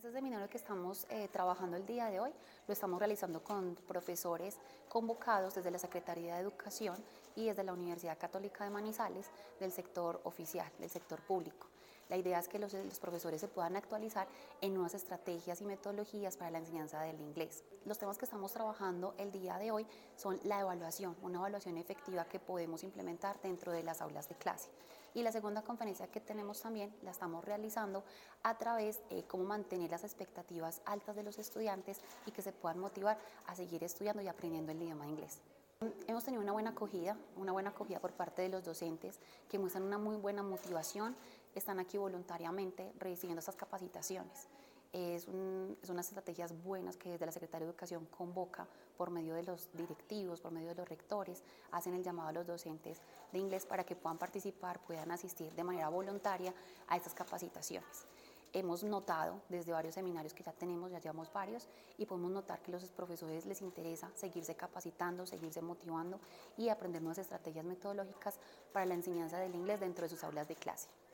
Este seminario que estamos trabajando el día de hoy lo estamos realizando con profesores convocados desde la Secretaría de Educación y desde la Universidad Católica de Manizales del sector oficial, del sector público. La idea es que los profesores se puedan actualizar en nuevas estrategias y metodologías para la enseñanza del inglés. Los temas que estamos trabajando el día de hoy son la evaluación, una evaluación efectiva que podemos implementar dentro de las aulas de clase. Y la segunda conferencia que tenemos también la estamos realizando a través de cómo mantener las expectativas altas de los estudiantes y que se puedan motivar a seguir estudiando y aprendiendo el idioma inglés. Hemos tenido una buena acogida por parte de los docentes que muestran una muy buena motivación, están aquí voluntariamente recibiendo estas capacitaciones. Son unas estrategias buenas que desde la Secretaría de Educación convoca por medio de los directivos, por medio de los rectores, hacen el llamado a los docentes de inglés para que puedan participar, puedan asistir de manera voluntaria a estas capacitaciones. Hemos notado desde varios seminarios que ya tenemos, ya llevamos varios, y podemos notar que a los profesores les interesa seguirse capacitando, seguirse motivando y aprender nuevas estrategias metodológicas para la enseñanza del inglés dentro de sus aulas de clase.